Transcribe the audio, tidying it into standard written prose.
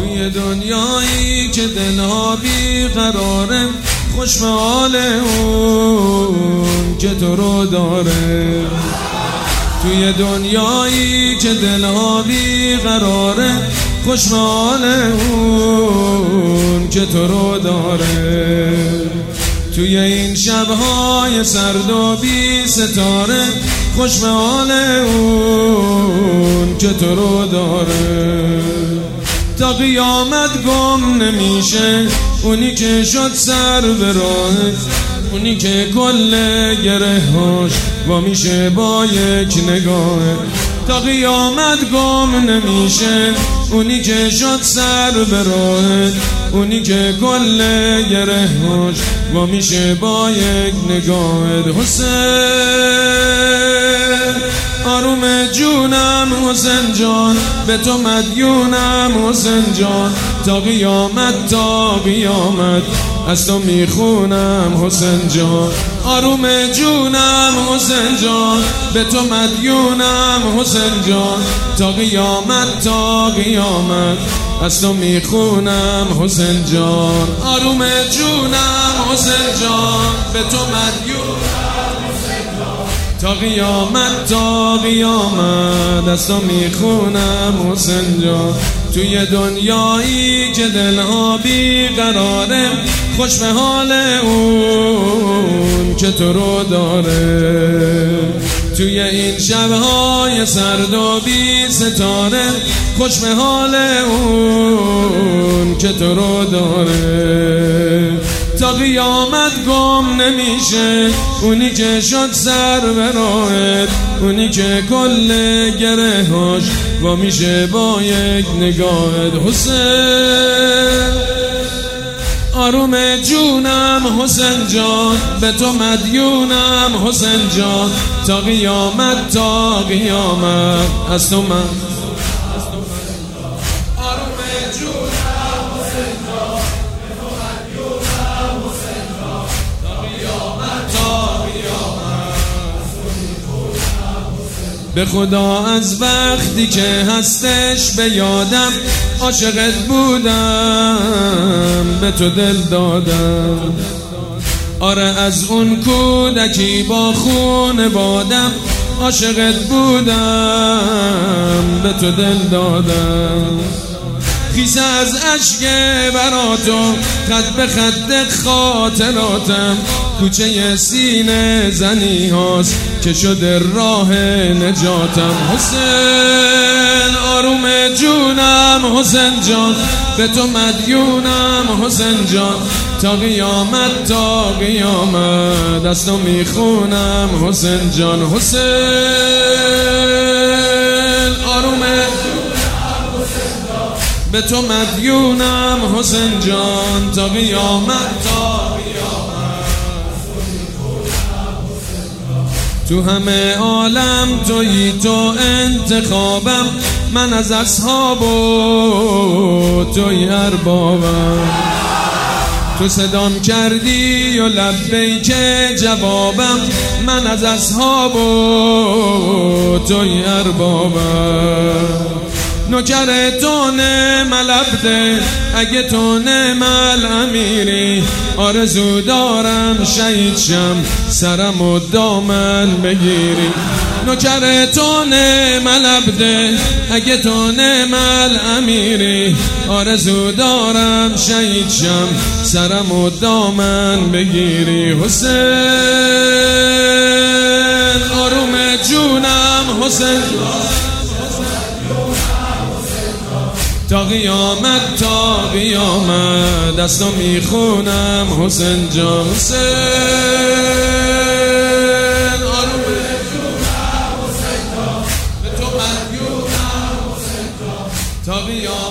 توی دنیایی که دلها بیقراره، خوش به حال اون که تو رو داره. توی دنیایی که دلها بیقراره، خوش به حال اون که تو رو داره. توی این شبهای سرد و بی ستاره، خوش به حال اون که تو رو داره. تا قیامت گم نمیشه اونی که شد سر به راهت، اونی که کل گره‌هاش وا میشه با یک نگاه. تا قیامت گم نمیشه اونی که شد سر به راهت، اونی که کل گره‌هاش وا میشه با یک نگاه. حسین آروم جونم حسین جان، به تو مدیونم حسین جان. تا قیامت تا قیامت از تو میخونم حسین جان. آروم جونم حسین جان، به تو مدیونم حسین جان. تا قیامت تا قیامت از تو میخونم حسین جان. آروم جونم حسین جان، به تو مدیونم حسین جان. تا قیامت تا قیامت از تو میخونم حسین جان. توی دنیایی که دلها بیقراره، خوش به حال اون که تو رو داره. توی این شبهای سرد و بی ستاره، خوش به حال اون که تو رو داره. تا قیامت گم نمیشه اونی که شد سر به راهت، اونی که کل گره‌هاش وا میشه با یک نگاهت. حسین آروم جونم حسین جان، به تو مدیونم حسین جان. تا قیامت تا قیامت از تو من. به خدا از وقتی که هستش به یادم، عاشقت بودم به تو دل دادم. آره از اون کودکی با خون بادم، عاشقت بودم به تو دل دادم. خیسه از عشق براتو خط به خط خاطراتم، کوچه سینه زنی هاست که شده راه نجاتم. حسین آروم جونم حسین جان، به تو مدیونم حسین جان. تا قیامت تا قیامت از تو میخونم حسین جان. حسین آروم به تو مدیونم حسین جان. تا قیامت تا تو همه عالم تویی تو انتخابم، من از اصحاب و توی اربابم. تو صدام کردی و لبیک جوابم، من از اصحاب و توی اربابم. نوکر تو نعم العبد اگه تو نعم الامیری، آرزو دارم شهید شم سرم و دامن بگیری. نوکر تو نعم العبد اگه تو نعم الامیری، آرزو دارم شهید شم سرم و دامن بگیری. حسین آروم جونم حسین، تا قیامت تا قیامت دستو میخونم حسین جان. حسین آروم جونم حسین جان، به تو مدیونم حسین جان. تا قیامت